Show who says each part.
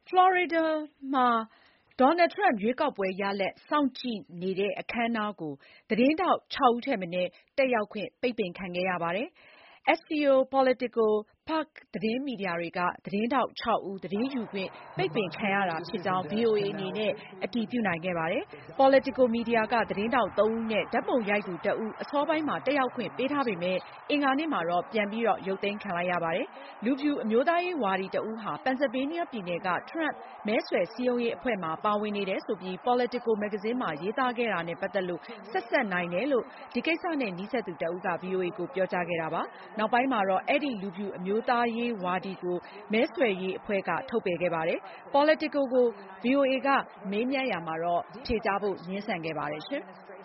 Speaker 1: ဖလော်ရီဒါမှာဒေါ်နယ်ထရမ့်ရွေးကောက်ပွဲရလဒ်စောင့်ကြည့်နေတဲ့အခမ်းအနားကိုသတင်းထောက် 6 ဦးထက်မနည်းတက်ရောက်ခွင့်ပိတ်ပင်ခံခဲ့ရပါတယ်။ Axios, Politico, Puck သတင်းမီဒီယာတွေကသတင်းထောက် 6 ဦးသတင်းယူခွင့်ပိတ်ပင်ခံရတာဖြစ်ကြောင်း VOA အနေနဲ့အတည်ပြုနိုင်ခဲ့ပါတယ်။ Politico မီဒီယာကသတင်းထောက် 3 ဦးနဲ့ ဓာတ်ပုံရိုက်သူ 1 ဦးအစောပိုင်းမှာတက်ရောက်ခွင့်ပေးထားပေမယ့် အင်္ဂါနေ့မှာတော့ပြန်ပြီးရုပ်သိမ်းခံလိုက်ရပါတယ်။ လူဖြူအမျိုးသားရေးဝါဒီတဦးဟာ Pennsylvania ပြည်နယ်က Trump မဲဆွယ်စည်းရုံးရေးအဖွဲ့မှာပါဝင်နေတယ်ဆိုပြီး Politico မဂ္ဂဇင်းမှာရေးသားခဲ့တာနဲ့ပတ်သက်လို့ ဆက်စပ်နိုင်တယ်လို့ ဒီကိစ္စနဲ့နီးစပ်သူတဦးက VOA ကိုပြောကြားခဲ့တာပါ။ နောက်ပိုင်းမှာတော့ အဲဒီလူဖြူအမျိုးသားရေးဝါဒီကို မဲဆွယ်ရေးအဖွဲ့ကထုတ်ပယ်ခဲ့ပါတယ်။ Politico ကို VOA ကမေးမြန်းရာမှာ ဖြေကြားဖို့ငြင်းဆန်ခဲ့ပါတယ်။